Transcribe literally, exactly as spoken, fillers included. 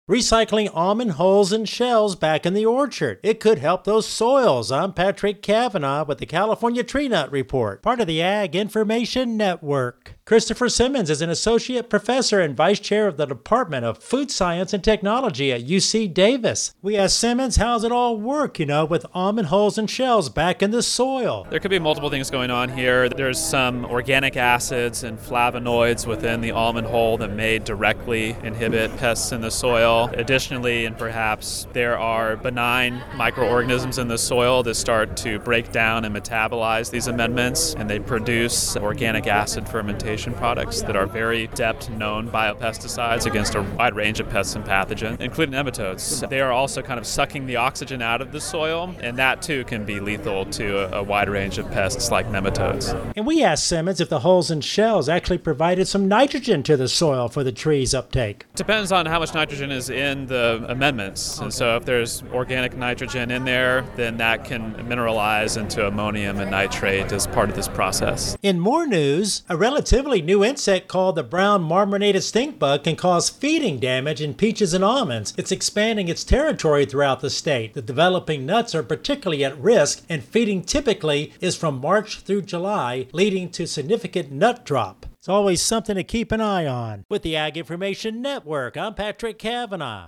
Recycling almond hulls and shells back in the orchard. It could help those soils. I'm Patrick Cavanaugh with the California Tree Nut Report, part of the Ag Information Network. Christopher Simmons is an associate professor and vice chair of the Department of Food Science and Technology at U C Davis. We asked Simmons, how's it all work, you know, with almond hulls and shells back in the soil? There could be multiple things going on here. There's some organic acids and flavonoids within the almond hull that may directly inhibit pests in the soil. Additionally, and perhaps there are benign microorganisms in the soil that start to break down and metabolize these amendments, and they produce organic acid fermentation products that are very depth-known biopesticides against a wide range of pests and pathogens, including nematodes. They are also kind of sucking the oxygen out of the soil, and that too can be lethal to a, a wide range of pests like nematodes. And we asked Simmons if the hulls and shells actually provided some nitrogen to the soil for the tree's uptake. Depends on how much nitrogen is in the amendments. Okay. And so if there's organic nitrogen in there, then that can mineralize into ammonium and nitrate as part of this process. In more news, a relatively new insect called the brown marmorated stink bug can cause feeding damage in peaches and almonds. It's expanding its territory throughout the state. The developing nuts are particularly at risk, and feeding typically is from March through July, leading to significant nut drop. It's always something to keep an eye on. With the Ag Information Network, I'm Patrick Cavanaugh.